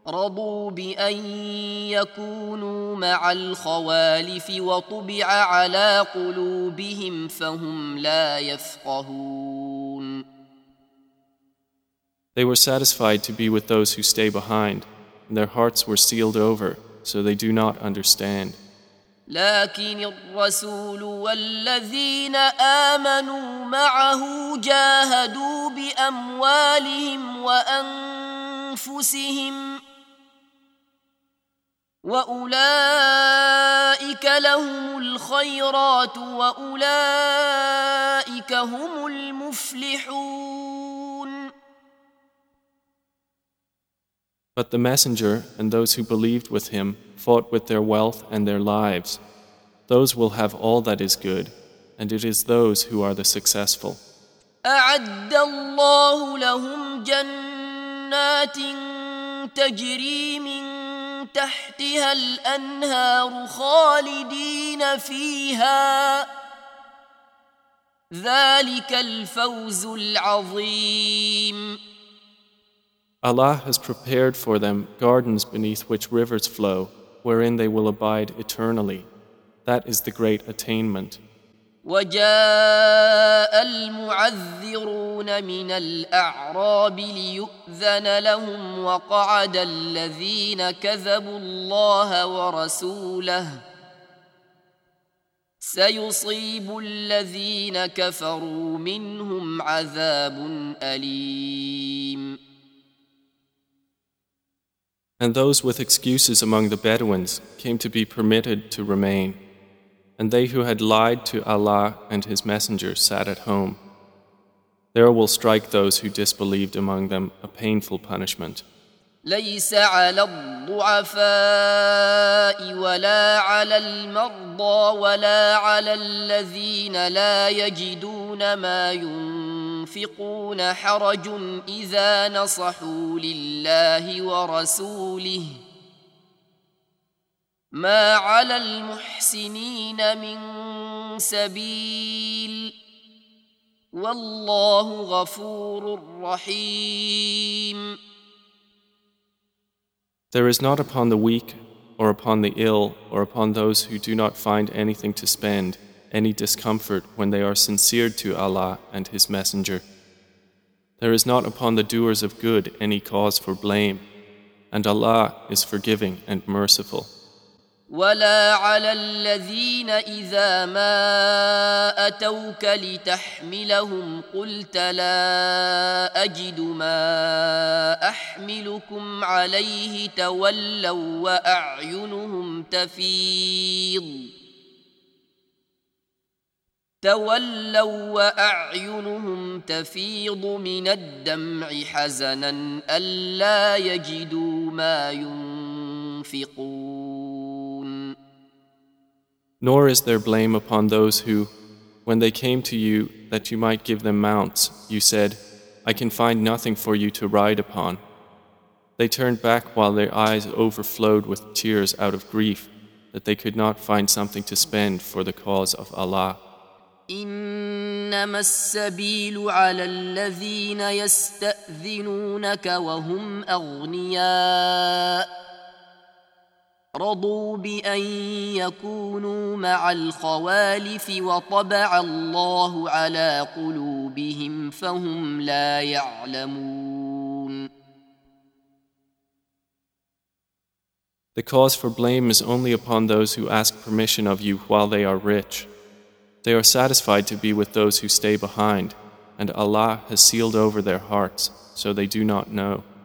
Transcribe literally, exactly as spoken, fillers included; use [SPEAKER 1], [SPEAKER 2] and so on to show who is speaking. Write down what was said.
[SPEAKER 1] رضوا بأن يكونوا مع الخوالف وطبع على قلوبهم فهم لا يفقهون.
[SPEAKER 2] They were satisfied to be with those who stay behind, and their hearts were sealed over, so they do not understand.
[SPEAKER 1] لكن الرسول والذين آمنوا معه جاهدوا بأموالهم وأنفسهم وأولئك لهم الخيرات وأولئك هم المفلحون.
[SPEAKER 2] But the messenger and those who believed with him fought with their wealth and their lives. Those will have all that is good, and it is those who are the successful.
[SPEAKER 1] أعد الله لهم جنات تجري من تحتها الأنهار خالدين فيها ذلك الفوز العظيم.
[SPEAKER 2] Allah has prepared for them gardens beneath which rivers flow, wherein they will abide eternally. That is the great attainment.
[SPEAKER 1] وجاء المعذرون من الأعراب ليؤذن لهم وقعد الذين كذبوا الله ورسوله سيصيب الذين كفروا منهم عذاب أليم.
[SPEAKER 2] And those with excuses among the Bedouins came to be permitted to remain, and they who had lied to Allah and His Messenger sat at home. There will strike those who disbelieved among them a painful punishment.
[SPEAKER 1] ليس على الضعفاء ولا على المرضى ولا على الذين لا يجدون ما ينفقون حرج إذا نصحوا لله ورسوله ما على المحسنين من سبيل والله غفور رحيم.
[SPEAKER 2] There is not upon the weak or upon the ill or upon those who do not find anything to spend any discomfort when they are sincere to Allah and His Messenger. There is not upon the doers of good any cause for blame, and Allah is forgiving and merciful.
[SPEAKER 1] ولا على الذين إذا ما أتوك لتحملهم قلت لا أجد ما أحملكم عليه تولوا وأعينهم تفيض تولوا وأعينهم تفيض من الدمع حزنا ألا يجدوا ما ينفقون.
[SPEAKER 2] Nor is there blame upon those who, when they came to you that you might give them mounts, you said, I can find nothing for you to ride upon. They turned back while their eyes overflowed with tears out of grief that they could not find something to spend for the cause of Allah.
[SPEAKER 1] إنما السبيل على الذين يستأذنونك وهم أغنياء رضوا بأن يكونوا مع الخوالف وطبع الله على قلوبهم فهم لا يعلمون.
[SPEAKER 2] The cause for blame is only upon those who ask permission of you while they are rich. They are satisfied to be with those who stay behind, and Allah has sealed over their hearts, so they do not know.